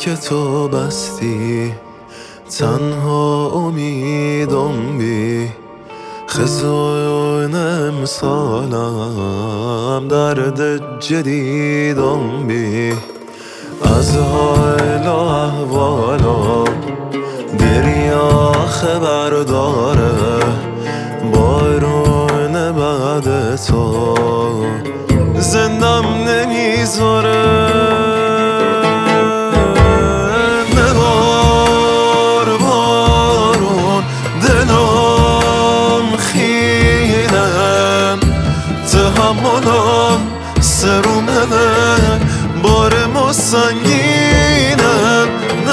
که تو بستی، تنها امیدم بی خزاین امسالم، درد جدیدم بی از حال و احوالم دریا خبر داره، بارون بعد تو زندم نمیذاره. نبار بارون دلم خینم، تحملم سرومه بارم سنگینم.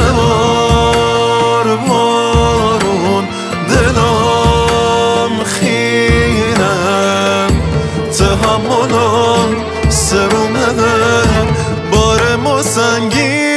نبار بارون دلم خینم، تحملم سرومه بارم سنگینم.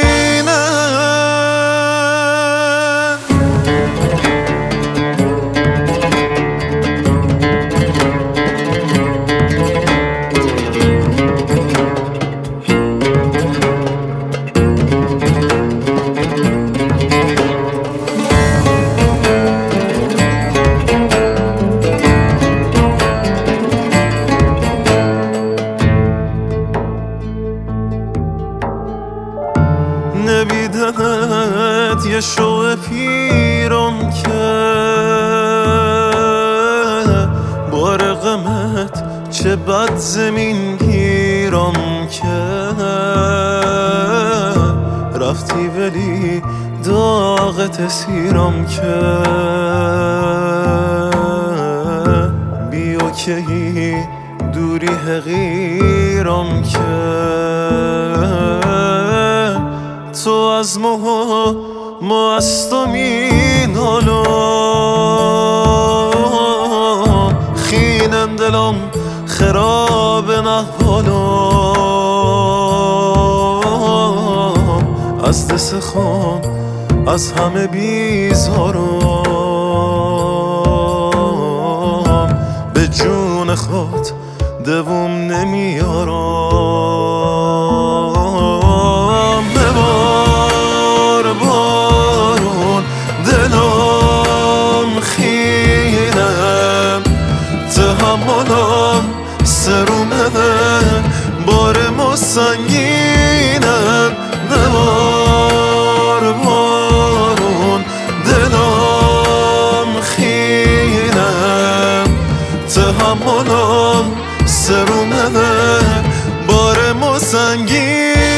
نمیدنت یه شو پیرم که بار غمت چه بد زمین گیرم که رفتی ولی داغت سیرم که بی اوکی دوری حقیرم که تو از ما از تو مینالم، خینم دلم خراب نحوالم، از دست خون از همه بیزارم، به جون خود دوم نمیارم. ببار بارون دلم خینم، تحملم سرومه بارم سنگینم. نبار بارون دلم خینم، تحملم سرومه بارم سنگینم.